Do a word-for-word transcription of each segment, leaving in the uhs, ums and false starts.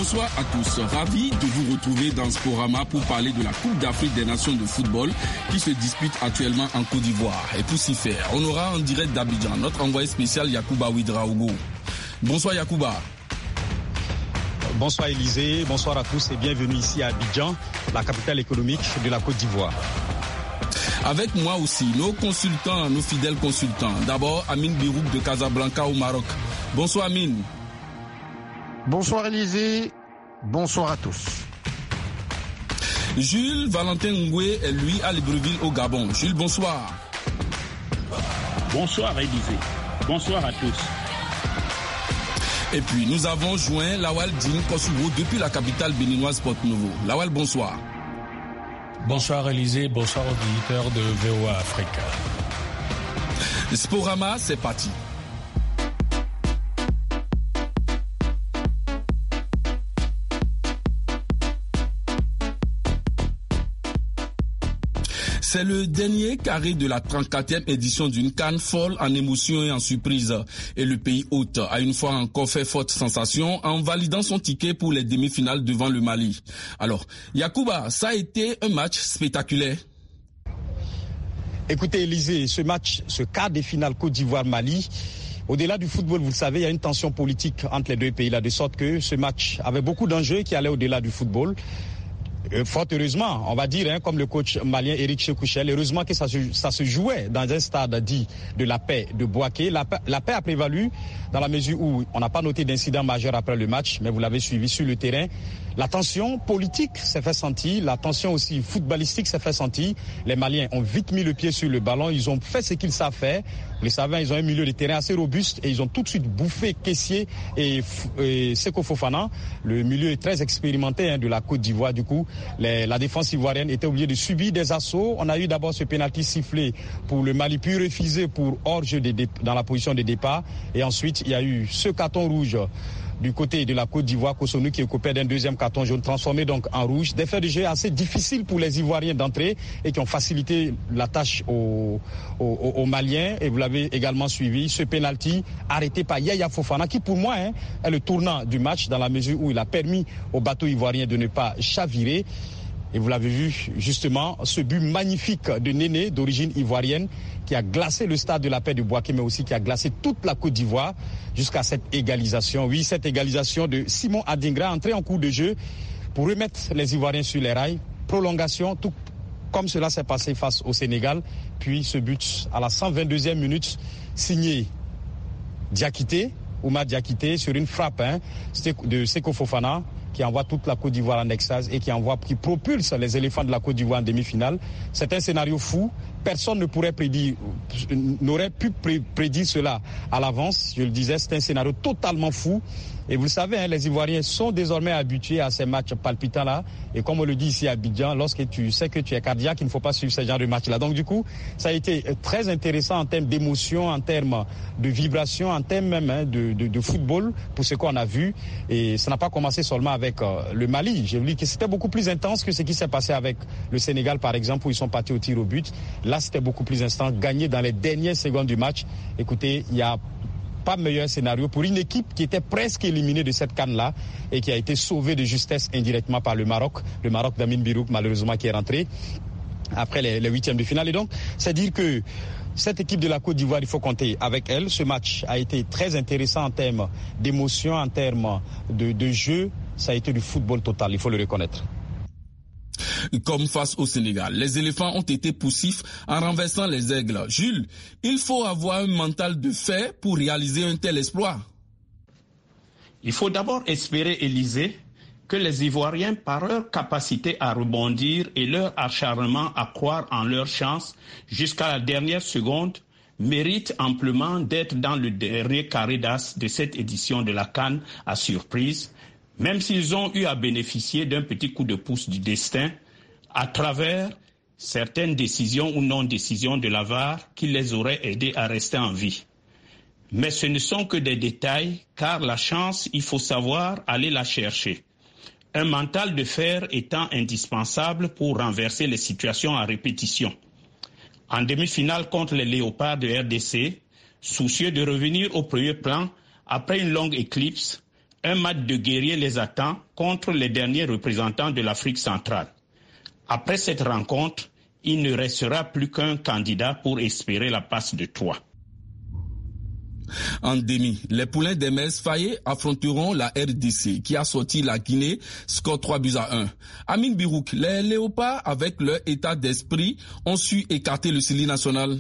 Bonsoir à tous, ravi de vous retrouver dans Sporama pour parler de la Coupe d'Afrique des Nations de football qui se dispute actuellement en Côte d'Ivoire. Et pour s'y faire, on aura en direct d'Abidjan notre envoyé spécial Yacouba Ouedraogo. Bonsoir Yacouba. Bonsoir Élisée, bonsoir à tous et bienvenue ici à Abidjan, la capitale économique de la Côte d'Ivoire. Avec moi aussi, nos consultants, nos fidèles consultants. D'abord, Amine Birouk de Casablanca au Maroc. Bonsoir Amine. Bonsoir Élisée, bonsoir à tous. Jules Valentin Ngoué est lui à Libreville au Gabon. Jules, bonsoir. Bonsoir Élisée, bonsoir à tous. Et puis nous avons joint Lawal Dine Kosovo depuis la capitale béninoise Porto-Novo. Lawal, bonsoir. Bonsoir Élisée, bonsoir auditeurs de V O A Africa. Sporama, c'est parti. C'est le dernier carré de la trente-quatrième édition d'une CAN folle en émotion et en surprise. Et le pays hôte a une fois encore fait forte sensation en validant son ticket pour les demi-finales devant le Mali. Alors, Yacouba, ça a été un match spectaculaire. Écoutez Élisée, ce match, ce quart de finale Côte d'Ivoire-Mali, au-delà du football, vous le savez, il y a une tension politique entre les deux pays là, de sorte que ce match avait beaucoup d'enjeux qui allaient au-delà du football. Euh, fort heureusement, on va dire, hein, comme le coach malien Éric Chekouchel, heureusement que ça se, ça se jouait dans un stade dit de la paix de Bouaké. La, la paix a prévalu dans la mesure où on n'a pas noté d'incident majeur après le match, mais vous l'avez suivi sur le terrain. La tension politique s'est fait sentir, la tension aussi footballistique s'est fait sentir. Les Maliens ont vite mis le pied sur le ballon, ils ont fait ce qu'ils savent faire. Vous le savez, ils ont un milieu de terrain assez robuste et ils ont tout de suite bouffé Kessié et, et Seko Fofana. Le milieu est très expérimenté hein, de la Côte d'Ivoire. Du coup, les, la défense ivoirienne était obligée de subir des assauts. On a eu d'abord ce pénalty sifflé pour le Mali, puis refusé pour hors-jeu dans la position de départ. Et ensuite, il y a eu ce carton rouge du côté de la Côte d'Ivoire, Cotonou qui est coupé d'un deuxième carton jaune transformé donc en rouge. Des faits de jeu assez difficiles pour les Ivoiriens d'entrer et qui ont facilité la tâche aux, aux, aux Maliens. Et vous l'avez également suivi, ce penalty arrêté par Yaya Fofana qui pour moi hein, est le tournant du match dans la mesure où il a permis au bateau ivoirien de ne pas chavirer. Et vous l'avez vu justement, ce but magnifique de Néné d'origine ivoirienne qui a glacé le stade de la paix de Bouaké, mais aussi qui a glacé toute la Côte d'Ivoire jusqu'à cette égalisation. Oui, cette égalisation de Simon Adingra, entré en cours de jeu pour remettre les Ivoiriens sur les rails. Prolongation, tout comme cela s'est passé face au Sénégal. Puis ce but à la cent vingt-deuxième minute, signé Diakité, Oumar Diakité, sur une frappe hein, de Seko Fofana, qui envoie toute la Côte d'Ivoire en extase et qui envoie, qui propulse les éléphants de la Côte d'Ivoire en demi-finale. C'est un scénario fou. Personne ne pourrait prédire, n'aurait pu prédire cela à l'avance. Je le disais, c'est un scénario totalement fou. Et vous le savez, hein, les Ivoiriens sont désormais habitués à ces matchs palpitants-là. Et comme on le dit ici à Abidjan, lorsque tu sais que tu es cardiaque, il ne faut pas suivre ce genre de match-là. Donc du coup, ça a été très intéressant en termes d'émotion, en termes de vibration, en termes même hein, de, de, de football, pour ce qu'on a vu. Et ça n'a pas commencé seulement avec euh, le Mali. J'ai vu que c'était beaucoup plus intense que ce qui s'est passé avec le Sénégal, par exemple, où ils sont partis au tir au but. Là, c'était beaucoup plus instant, gagné dans les dernières secondes du match. Écoutez, il y a pas meilleur scénario pour une équipe qui était presque éliminée de cette CAN-là et qui a été sauvée de justesse indirectement par le Maroc. Le Maroc d'Amine Birouk, malheureusement, qui est rentré après les, les huitièmes de finale. Et donc, c'est dire que cette équipe de la Côte d'Ivoire, il faut compter avec elle. Ce match a été très intéressant en termes d'émotion, en termes de, de jeu. Ça a été du football total, il faut le reconnaître. Comme face au Sénégal, les éléphants ont été poussifs en renversant les aigles. Jules, il faut avoir un mental de fer pour réaliser un tel exploit. Il faut d'abord espérer, Élisée, que les Ivoiriens, par leur capacité à rebondir et leur acharnement à croire en leur chance jusqu'à la dernière seconde, méritent amplement d'être dans le dernier carré d'as de cette édition de la CAN à surprise, même s'ils ont eu à bénéficier d'un petit coup de pouce du destin à travers certaines décisions ou non-décisions de la V A R qui les auraient aidés à rester en vie. Mais ce ne sont que des détails, car la chance, il faut savoir aller la chercher. Un mental de fer étant indispensable pour renverser les situations à répétition. En demi-finale contre les Léopards de R D C, soucieux de revenir au premier plan après une longue éclipse, Un match de guerrier les attend contre les derniers représentants de l'Afrique centrale. Après cette rencontre, il ne restera plus qu'un candidat pour espérer la passe de trois. En demi, les poulains d'Hermès Faye affronteront la R D C qui a sorti la Guinée, score trois buts à un. Amine Birouk, les Léopards, avec leur état d'esprit, ont su écarter le Sili national.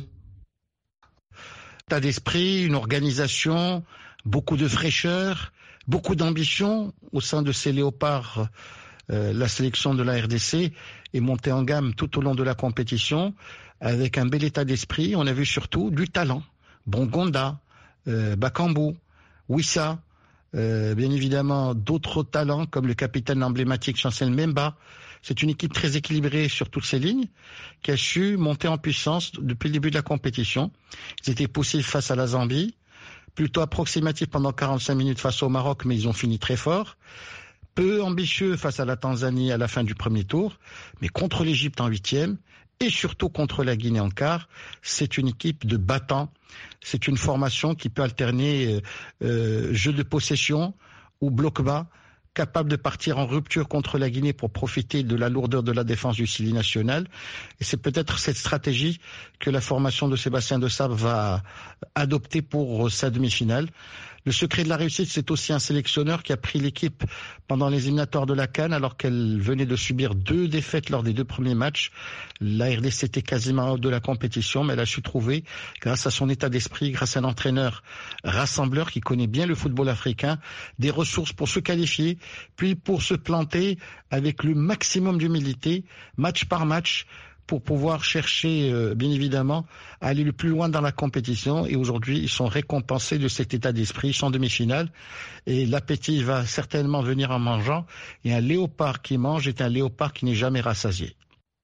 État d'esprit, une organisation, beaucoup de fraîcheur, beaucoup d'ambition au sein de ces Léopards. Euh, la sélection de la R D C est montée en gamme tout au long de la compétition avec un bel état d'esprit. On a vu surtout du talent. Bongonda, Euh, Bakambu, Wissa, euh, bien évidemment d'autres talents comme le capitaine emblématique Chancel Mbemba. C'est une équipe très équilibrée sur toutes ces lignes qui a su monter en puissance depuis le début de la compétition. Ils étaient poussifs face à la Zambie, plutôt approximatifs pendant quarante-cinq minutes face au Maroc, mais ils ont fini très fort. Peu ambitieux face à la Tanzanie à la fin du premier tour, mais contre l'Égypte en huitième et surtout contre la Guinée en quart, c'est une équipe de battants. C'est une formation qui peut alterner euh, euh, jeu de possession ou bloc bas, capable de partir en rupture contre la Guinée pour profiter de la lourdeur de la défense du Sili national. Et c'est peut-être cette stratégie que la formation de Sébastien Desabre va adopter pour sa demi-finale. Le secret de la réussite, c'est aussi un sélectionneur qui a pris l'équipe pendant les éliminatoires de la CAN alors qu'elle venait de subir deux défaites lors des deux premiers matchs. La R D C était quasiment hors de la compétition, mais elle a su trouver, grâce à son état d'esprit, grâce à un entraîneur rassembleur qui connaît bien le football africain, des ressources pour se qualifier, puis pour se planter avec le maximum d'humilité, match par match, pour pouvoir chercher, euh, bien évidemment, à aller le plus loin dans la compétition. Et aujourd'hui, ils sont récompensés de cet état d'esprit. Ils sont en demi-finale. Et l'appétit va certainement venir en mangeant. Et un léopard qui mange est un léopard qui n'est jamais rassasié.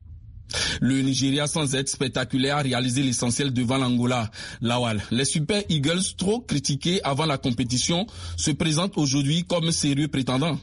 Le Nigeria, sans être spectaculaire, a réalisé l'essentiel devant l'Angola. Lawal, les Super Eagles, trop critiqués avant la compétition, se présentent aujourd'hui comme sérieux prétendants.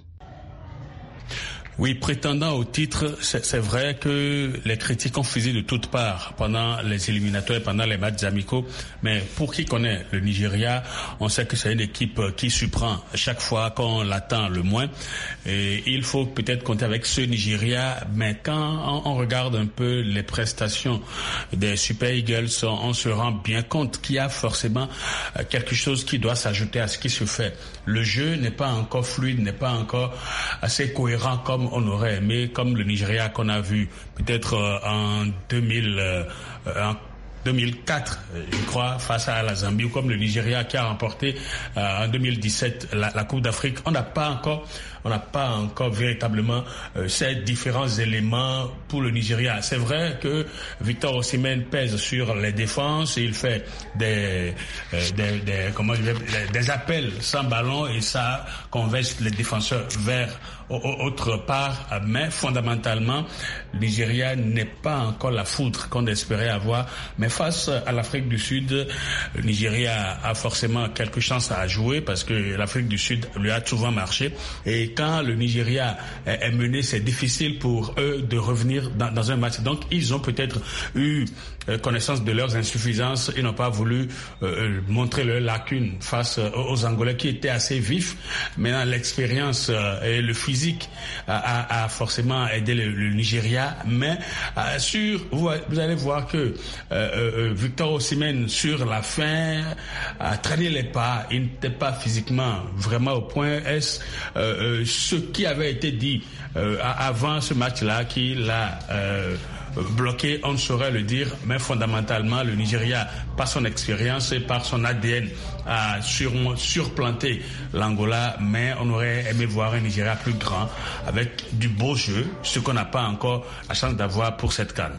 Oui, prétendant au titre, c'est, c'est vrai que les critiques ont fusé de toutes parts pendant les éliminatoires, pendant les matchs amicaux. Mais pour qui connaît le Nigeria, on sait que c'est une équipe qui surprend chaque fois qu'on l'attend le moins. Et il faut peut-être compter avec ce Nigeria. Mais quand on regarde un peu les prestations des Super Eagles, on se rend bien compte qu'il y a forcément quelque chose qui doit s'ajouter à ce qui se fait. Le jeu n'est pas encore fluide, n'est pas encore assez cohérent comme on aurait aimé, comme le Nigeria qu'on a vu peut-être euh, en deux mille, euh, en deux mille quatre, je crois, face à la Zambie, ou comme le Nigeria qui a remporté euh, en deux mille dix-sept la, la Coupe d'Afrique. On n'a pas encore, on n'a pas encore véritablement euh, ces différents éléments pour le Nigeria. C'est vrai que Victor Osimhen pèse sur les défenses, et il fait des, euh, des, des, comment je vais, des, des appels sans ballon, et ça converge les défenseurs vers autre part, mais fondamentalement, le Nigeria n'est pas encore la foudre qu'on espérait avoir. Mais face à l'Afrique du Sud, le Nigeria a forcément quelques chances à jouer parce que l'Afrique du Sud lui a souvent marché. Et quand le Nigeria est mené, c'est difficile pour eux de revenir dans, dans un match. Donc, ils ont peut-être eu connaissance de leurs insuffisances. Ils n'ont pas voulu euh, montrer leurs lacunes face aux Angolais qui étaient assez vifs. Maintenant, l'expérience euh, et le physique a, a, a forcément aidé le, le Nigeria. Mais euh, sur, vous, vous allez voir que euh, euh, Victor Osimhen, sur la fin, a traîné les pas. Il n'était pas physiquement vraiment au point. Est-ce euh, euh, ce qui avait été dit euh, avant ce match-là qui l'a euh, bloqué, on ne saurait le dire, mais fondamentalement, le Nigeria, par son expérience et par son A D N, a sur, surplanté l'Angola, mais on aurait aimé voir un Nigeria plus grand, avec du beau jeu, ce qu'on n'a pas encore la chance d'avoir pour cette CAN.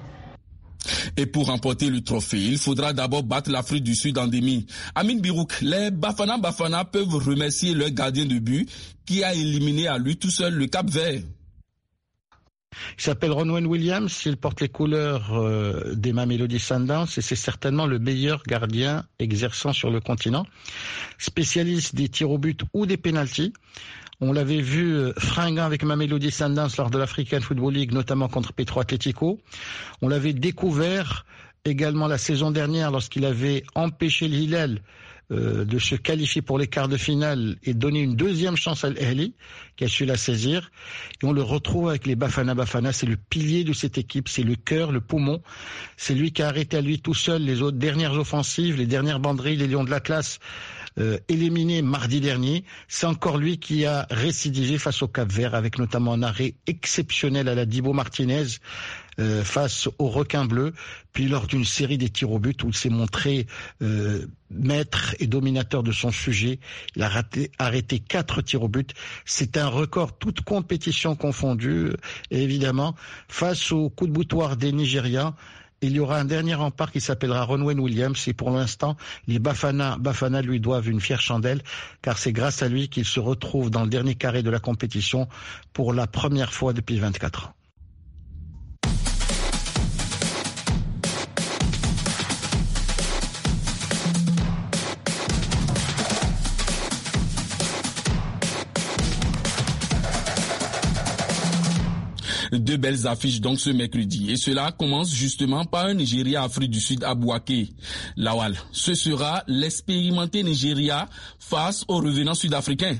Et pour remporter le trophée, il faudra d'abord battre l'Afrique du Sud en demi. Amine Birouk, les Bafana Bafana peuvent remercier leur gardien de but qui a éliminé à lui tout seul le Cap-Vert. Il s'appelle Ronwen Williams, il porte les couleurs euh, des Mamelodi Sundowns et c'est certainement le meilleur gardien exerçant sur le continent. Spécialiste des tirs au but ou des pénaltys. On l'avait vu euh, fringant avec Mamelodi Sundowns lors de l'African Football League, notamment contre Petro Atlético. On l'avait découvert également la saison dernière lorsqu'il avait empêché le Hilal euh, de se qualifier pour les quarts de finale et donner une deuxième chance à l'Ahli, qui a su la saisir. Et on le retrouve avec les Bafana Bafana, c'est le pilier de cette équipe, c'est le cœur, le poumon. C'est lui qui a arrêté à lui tout seul les autres dernières offensives, les dernières banderilles, les Lions de l'Atlas, euh, éliminés mardi dernier. C'est encore lui qui a récidivé face au Cap-Vert, avec notamment un arrêt exceptionnel à la Dibo Martinez, Euh, face aux requins bleus, puis lors d'une série des tirs au but où il s'est montré euh, maître et dominateur de son sujet. Il a raté, arrêté quatre tirs au but. C'est un record, toute compétition confondue. Et évidemment, face au coup de boutoir des Nigérians, il y aura un dernier rempart qui s'appellera Ronwen Williams, et pour l'instant, les Bafana, Bafana lui doivent une fière chandelle, car c'est grâce à lui qu'il se retrouve dans le dernier carré de la compétition pour la première fois depuis vingt-quatre ans. Deux belles affiches donc ce mercredi, et cela commence justement par un Nigeria Afrique du Sud à Bouaké. Lawal, ce sera l'expérimenté Nigeria face aux revenants sud-africains.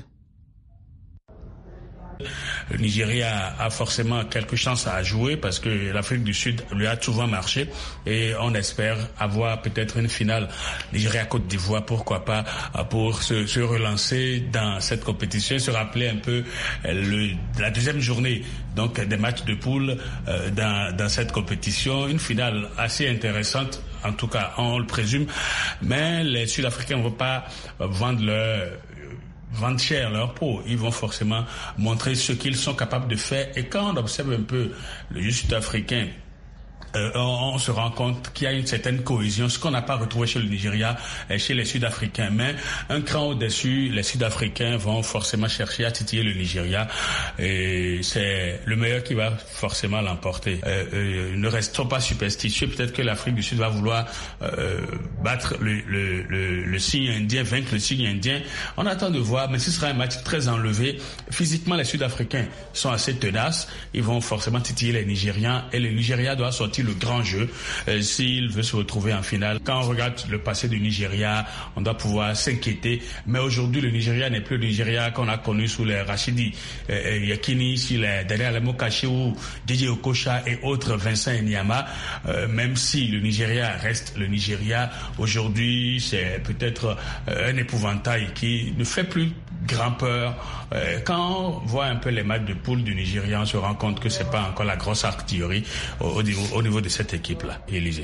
Le Nigeria a forcément quelques chances à jouer parce que l'Afrique du Sud lui a souvent marché, et on espère avoir peut-être une finale Nigeria-Côte d'Ivoire, pourquoi pas, pour se, se relancer dans cette compétition, se rappeler un peu le, la deuxième journée donc des matchs de poule euh, dans, dans cette compétition. Une finale assez intéressante, en tout cas on le présume, mais les Sud-Africains ne vont pas vendre leur vendent cher leur peau. Ils vont forcément montrer ce qu'ils sont capables de faire. Et quand on observe un peu le jeu sud-africain, Euh, on, on se rend compte qu'il y a une certaine cohésion, ce qu'on n'a pas retrouvé chez le Nigeria et chez les Sud-Africains. Mais un cran au-dessus, les Sud-Africains vont forcément chercher à titiller le Nigeria, et c'est le meilleur qui va forcément l'emporter. Euh, euh, ne restons pas superstitieux. Peut-être que l'Afrique du Sud va vouloir euh, battre le, le, le, le signe indien, vaincre le signe indien. On attend de voir, mais ce sera un match très enlevé. Physiquement, les Sud-Africains sont assez tenaces. Ils vont forcément titiller les Nigérians, et le Nigeria doit sortir le grand jeu euh, s'il veut se retrouver en finale. Quand on regarde le passé du Nigeria, on doit pouvoir s'inquiéter, mais aujourd'hui le Nigeria n'est plus le Nigeria qu'on a connu sous les Rachidi euh, Yakini, sur les Daniel Alamokachi ou Didier Okocha et autres, Vincent Enyama. Euh, même si le Nigeria reste le Nigeria, aujourd'hui c'est peut-être euh, un épouvantail qui ne fait plus grand peur. Euh, quand on voit un peu les matchs de poule du Nigeria, on se rend compte que c'est pas encore la grosse artillerie au, au, niveau, au niveau de cette équipe-là. Élysée.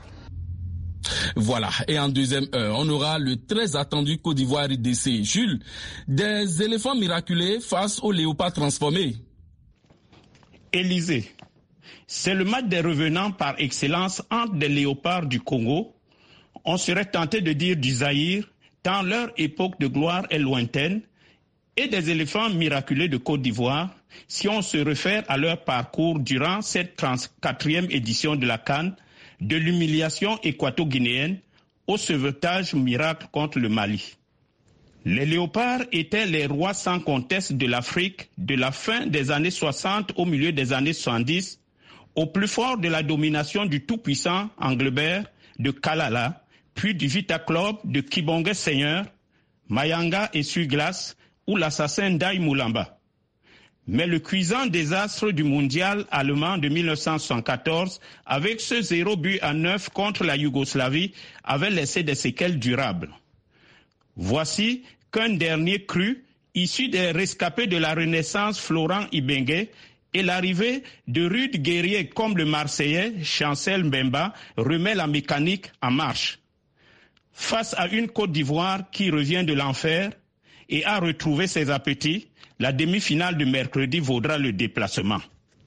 Voilà, et en deuxième heure, on aura le très attendu Côte d'Ivoire R D C. Jules, des éléphants miraculés face aux léopards transformés. Élysée, c'est le match des revenants par excellence entre des léopards du Congo. On serait tenté de dire du Zaïre, tant leur époque de gloire est lointaine, et des éléphants miraculés de Côte d'Ivoire, si on se réfère à leur parcours durant cette trente-quatrième édition de la CAN, de l'humiliation équato-guinéenne au sauvetage miracle contre le Mali. Les léopards étaient les rois sans conteste de l'Afrique de la fin des années soixante au milieu des années soixante-dix, au plus fort de la domination du tout-puissant Anglebert de Kalala, puis du Vita Club de Kibonge Seigneur, Mayanga et Suglas, ou l'assassin Dai Moulamba. Mais le cuisant désastre du mondial allemand de mille neuf cent soixante-quatorze, avec ce zéro but à neuf contre la Yougoslavie, avait laissé des séquelles durables. Voici qu'un dernier cru, issu des rescapés de la Renaissance Florent Ibenge, et l'arrivée de rudes guerriers comme le Marseillais Chancel Mbemba remet la mécanique en marche. Face à une Côte d'Ivoire qui revient de l'enfer et a retrouvé ses appétits, la demi-finale de mercredi vaudra le déplacement.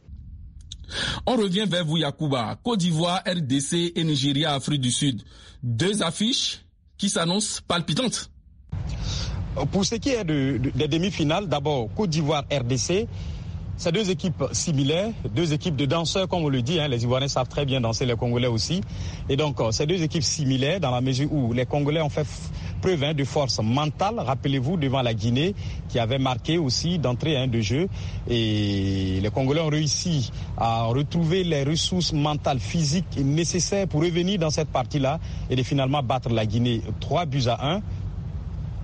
On revient vers vous, Yacouba. Côte d'Ivoire, R D C et Nigeria, Afrique du Sud. Deux affiches qui s'annoncent palpitantes. Pour ce qui est de, de, des demi-finales, d'abord Côte d'Ivoire, R D C. C'est deux équipes similaires, deux équipes de danseurs, comme on le dit. Hein, les Ivoiriens savent très bien danser, les Congolais aussi. Et donc, c'est deux équipes similaires dans la mesure où les Congolais ont fait preuve hein, de force mentale. Rappelez-vous, devant la Guinée, qui avait marqué aussi d'entrée hein, de jeu. Et les Congolais ont réussi à retrouver les ressources mentales, physiques nécessaires pour revenir dans cette partie-là et de finalement battre la Guinée trois buts à un.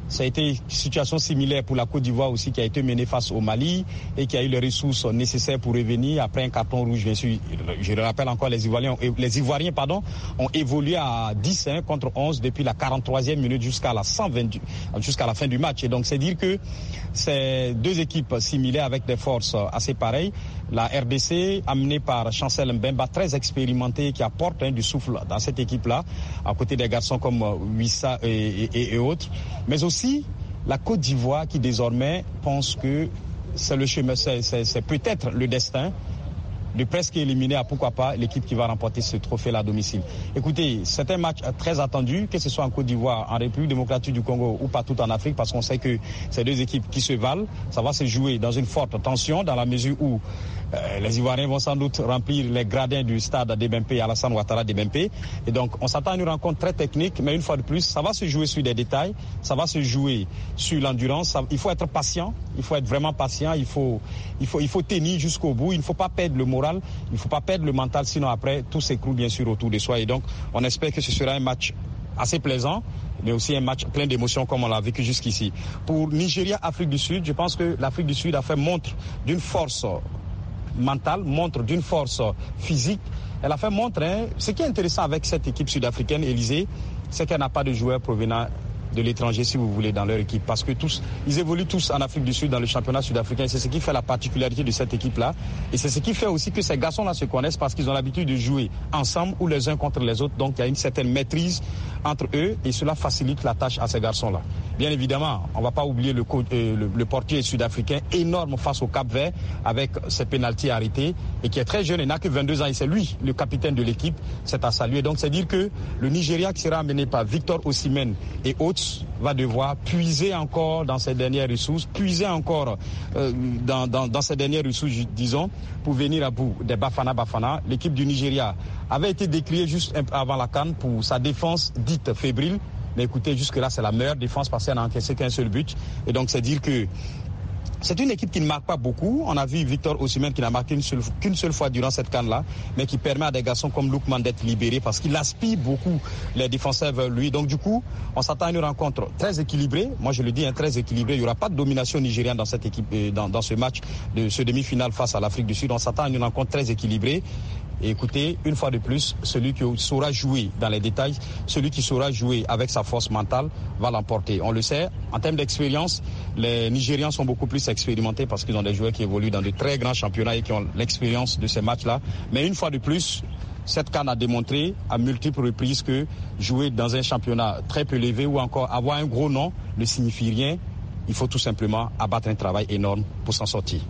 Ça a été une situation similaire pour la Côte d'Ivoire aussi, qui a été menée face au Mali et qui a eu les ressources nécessaires pour revenir après un carton rouge. Bien sûr, je le rappelle encore, les Ivoiriens, les Ivoiriens pardon, ont évolué à dix hein, contre onze depuis la quarante-troisième minute jusqu'à la cent vingt, jusqu'à la fin du match. Et donc, c'est dire que c'est deux équipes similaires avec des forces assez pareilles. La R D C, amenée par Chancel Mbemba, très expérimenté, qui apporte hein, du souffle dans cette équipe-là, à côté des garçons comme Wissa et, et, et autres. Mais aussi la Côte d'Ivoire qui désormais pense que c'est le chemin, c'est, c'est, c'est peut-être le destin de presque éliminer à pourquoi pas l'équipe qui va remporter ce trophée-là à domicile. Écoutez, c'est un match très attendu, que ce soit en Côte d'Ivoire, en République démocratique du Congo ou partout en Afrique, parce qu'on sait que c'est deux équipes qui se valent. Ça va se jouer dans une forte tension, dans la mesure où euh, les Ivoiriens vont sans doute remplir les gradins du stade d'Ebempe, Alassane Ouattara d'Ebempe. Et donc, on s'attend à une rencontre très technique, mais une fois de plus, ça va se jouer sur des détails, ça va se jouer sur l'endurance. Ça, il faut être patient, il faut être vraiment patient, il faut, il faut, il faut tenir jusqu'au bout, il ne faut pas perdre le moral, il ne faut pas perdre le mental, sinon après, tout s'écroule bien sûr autour de soi. Et donc, on espère que ce sera un match assez plaisant, mais aussi un match plein d'émotions comme on l'a vécu jusqu'ici. Pour Nigeria-Afrique du Sud, je pense que l'Afrique du Sud a fait montre d'une force mentale, montre d'une force physique. Elle a fait montre, hein, ce qui est intéressant avec cette équipe sud-africaine, Élysée, c'est qu'elle n'a pas de joueurs provenant de l'étranger, si vous voulez, dans leur équipe, parce que tous, ils évoluent tous en Afrique du Sud dans le championnat sud-africain. C'est ce qui fait la particularité de cette équipe-là, et c'est ce qui fait aussi que ces garçons-là se connaissent, parce qu'ils ont l'habitude de jouer ensemble ou les uns contre les autres. Donc il y a une certaine maîtrise entre eux, et cela facilite la tâche à ces garçons-là. Bien évidemment, on ne va pas oublier le, euh, le, le portier sud-africain énorme face au Cap-Vert, avec ses pénaltys arrêtés, et qui est très jeune, il n'a que vingt-deux ans, et c'est lui le capitaine de l'équipe. C'est à saluer. Donc c'est dire que le Nigeria, qui sera amené par Victor Osimhen et autres, va devoir puiser encore dans ses dernières ressources, puiser encore euh, dans, dans, dans ses dernières ressources, disons, pour venir à bout des Bafana Bafana. L'équipe du Nigeria avait été décriée juste avant la CAN pour sa défense dite fébrile. Mais écoutez, jusque-là, c'est la meilleure défense parce qu'elle n'a encaissé qu'un seul but. Et donc, c'est dire que c'est une équipe qui ne marque pas beaucoup. On a vu Victor Osimhen qui n'a marqué une seule, qu'une seule fois durant cette CAN-là, mais qui permet à des garçons comme Lookman d'être libérés parce qu'il aspire beaucoup les défenseurs vers lui. Donc du coup, on s'attend à une rencontre très équilibrée. Moi, je le dis, hein, très équilibrée. Il n'y aura pas de domination nigérienne dans cette équipe, dans, dans ce match de ce demi-finale face à l'Afrique du Sud. On s'attend à une rencontre très équilibrée. Et écoutez, une fois de plus, celui qui saura jouer dans les détails, celui qui saura jouer avec sa force mentale va l'emporter. On le sait, en termes d'expérience, les Nigérians sont beaucoup plus expérimentés parce qu'ils ont des joueurs qui évoluent dans de très grands championnats et qui ont l'expérience de ces matchs-là. Mais une fois de plus, cette CAN a démontré à multiples reprises que jouer dans un championnat très peu élevé ou encore avoir un gros nom ne signifie rien. Il faut tout simplement abattre un travail énorme pour s'en sortir.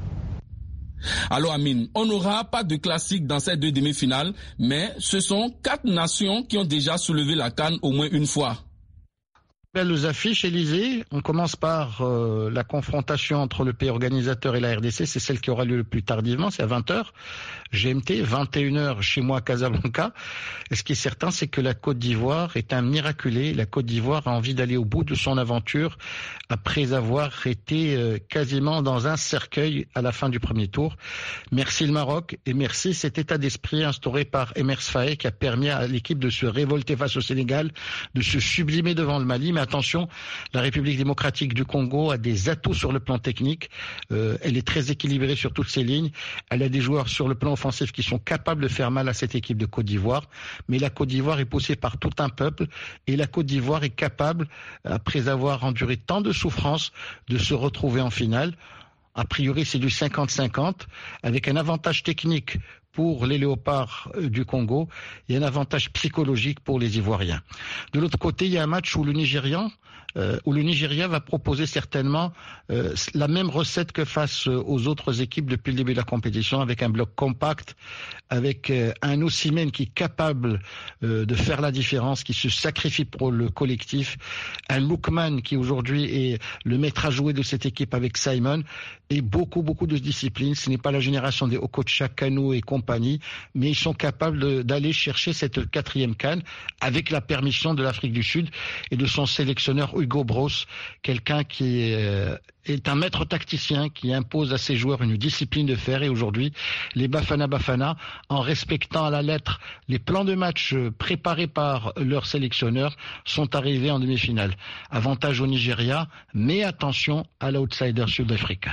Alors Amine, on n'aura pas de classique dans ces deux demi-finales, mais ce sont quatre nations qui ont déjà soulevé la CAN au moins une fois. Belles affiches, Élysée. On commence par euh, la confrontation entre le pays organisateur et la R D C. C'est celle qui aura lieu le plus tardivement, c'est à vingt heures. G M T, vingt et une heures chez moi à Casablanca. Et ce qui est certain, c'est que la Côte d'Ivoire est un miraculé. La Côte d'Ivoire a envie d'aller au bout de son aventure après avoir été euh, quasiment dans un cercueil à la fin du premier tour. Merci le Maroc et merci cet état d'esprit instauré par Emers Faé qui a permis à l'équipe de se révolter face au Sénégal, de se sublimer devant le Mali. Mais attention, la République démocratique du Congo a des atouts sur le plan technique. Euh, elle est très équilibrée sur toutes ses lignes. Elle a des joueurs sur le plan offensif qui sont capables de faire mal à cette équipe de Côte d'Ivoire. Mais la Côte d'Ivoire est poussée par tout un peuple et la Côte d'Ivoire est capable, après avoir enduré tant de souffrances, de se retrouver en finale. A priori, c'est du cinquante cinquante, avec un avantage technique pour les léopards du Congo et un avantage psychologique pour les Ivoiriens. De l'autre côté, il y a un match où le Nigérian, euh, où le Nigeria va proposer certainement euh, la même recette que face aux autres équipes depuis le début de la compétition, avec un bloc compact, avec euh, un Osimhen qui est capable euh, de faire la différence, qui se sacrifie pour le collectif, un Lookman qui aujourd'hui est le maître à jouer de cette équipe avec Simon, et beaucoup, beaucoup de discipline. Ce n'est pas la génération des Okocha, Kano et compagnie, mais ils sont capables de, d'aller chercher cette quatrième CAN avec la permission de l'Afrique du Sud et de son sélectionneur Hugo Broos, quelqu'un qui est, est un maître tacticien qui impose à ses joueurs une discipline de fer. Et aujourd'hui, les Bafana Bafana, en respectant à la lettre les plans de match préparés par leur sélectionneur, sont arrivés en demi-finale. Avantage au Nigeria, mais attention à l'outsider sud-africain.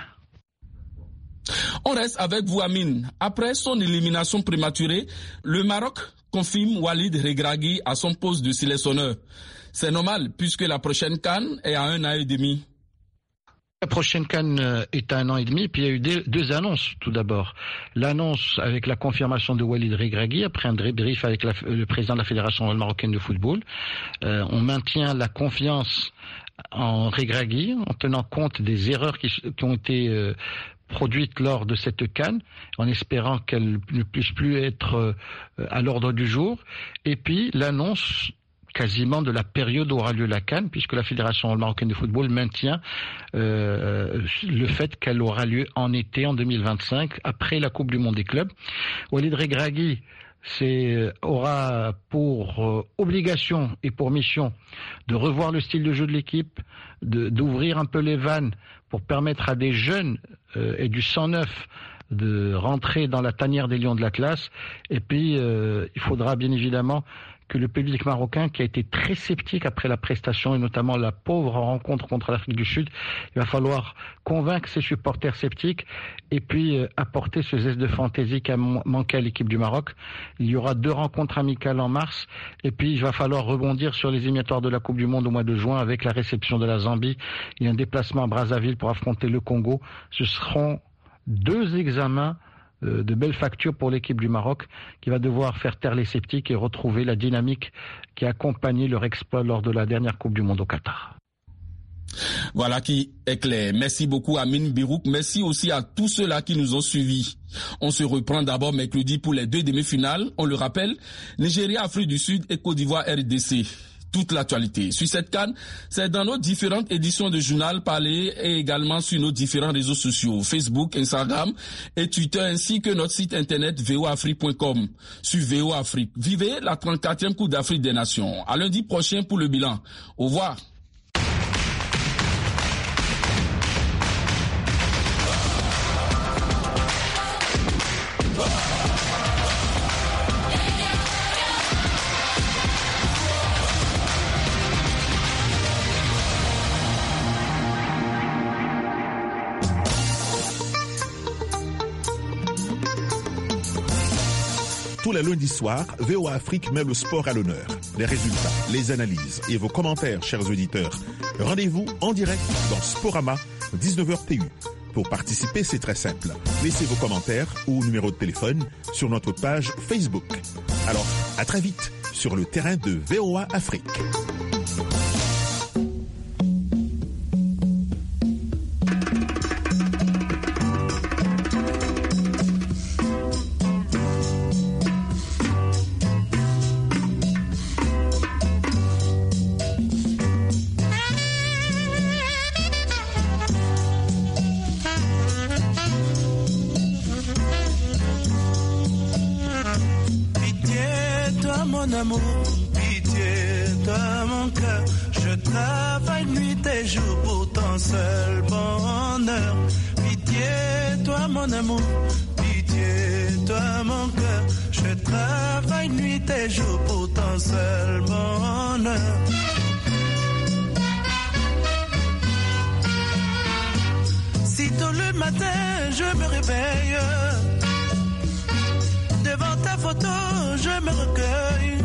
On reste avec vous, Amine. Après son élimination prématurée, le Maroc confirme Walid Regragui à son poste de sélectionneur. C'est normal puisque la prochaine CAN est à un an et demi. La prochaine CAN est à un an et demi, puis il y a eu deux, deux annonces tout d'abord. L'annonce avec la confirmation de Walid Regragui, après un débrief avec la, le président de la Fédération marocaine de football. Euh, on maintient la confiance en Regragui en tenant compte des erreurs qui, qui ont été euh, produites lors de cette CAN, en espérant qu'elle ne puisse plus être euh, à l'ordre du jour. Et puis l'annonce quasiment de la période où aura lieu la CAN, puisque la Fédération marocaine de football maintient euh, le fait qu'elle aura lieu en été, en deux mille vingt-cinq, après la Coupe du Monde des clubs. Walid Regragui c'est, aura pour euh, obligation et pour mission de revoir le style de jeu de l'équipe, de, d'ouvrir un peu les vannes pour permettre à des jeunes euh, et du sang neuf de rentrer dans la tanière des Lions de l'Atlas. Et puis, euh, il faudra bien évidemment que le public marocain, qui a été très sceptique après la prestation, et notamment la pauvre rencontre contre l'Afrique du Sud, il va falloir convaincre ses supporters sceptiques et puis euh, apporter ce zeste de fantaisie qui a manqué à l'équipe du Maroc. Il y aura deux rencontres amicales en mars, et puis il va falloir rebondir sur les éliminatoires de la Coupe du Monde au mois de juin avec la réception de la Zambie. Il y a un déplacement à Brazzaville pour affronter le Congo. Ce seront deux examens de belles factures pour l'équipe du Maroc, qui va devoir faire taire les sceptiques et retrouver la dynamique qui a accompagné leur exploit lors de la dernière Coupe du Monde au Qatar. Voilà qui est clair. Merci beaucoup Amine Birouk. Merci aussi à tous ceux-là qui nous ont suivis. On se reprend d'abord mercredi pour les deux demi-finales. On le rappelle, Nigeria, Afrique du Sud et Côte d'Ivoire R D C. Toute l'actualité sur cette CAN, c'est dans nos différentes éditions de Journal Parler et également sur nos différents réseaux sociaux, Facebook, Instagram et Twitter, ainsi que notre site internet v o afrique point com. Sur V O Afrique, vivez la trente-quatrième Coupe d'Afrique des Nations. À lundi prochain pour le bilan. Au revoir. Tous les lundis soirs, V O Afrique met le sport à l'honneur. Les résultats, les analyses et vos commentaires, chers auditeurs. Rendez-vous en direct dans Sporama, dix-neuf heures T U. Pour participer, c'est très simple. Laissez vos commentaires ou numéro de téléphone sur notre page Facebook. Alors, à très vite sur le terrain de V O A Afrique. Mon amour, pitié, toi mon cœur, je travaille nuit et jour pour ton seul bonheur. Pitié, toi mon amour, pitié, toi mon cœur, je travaille nuit et jour pour ton seul bonheur. Si tôt le matin je me réveille, devant ta photo, je me recueille.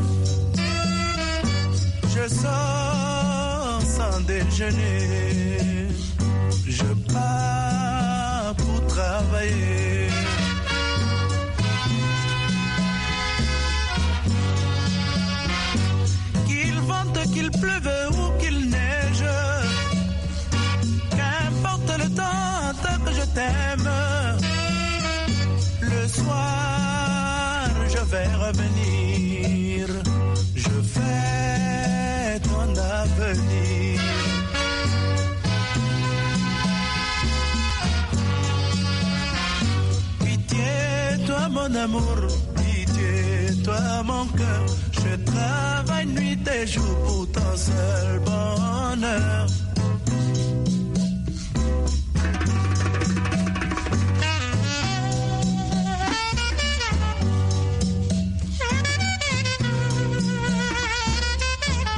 Je sors sans déjeuner. Je pars pour travailler. Qu'il vente, qu'il pleuve ou qu'il neige, qu'importe le temps, tant que je t'aime. Le soir, je vais revenir, je fais ton avenir. Pitié, toi mon amour, pitié, toi mon cœur, je travaille nuit et tes jours pour ton seul bonheur.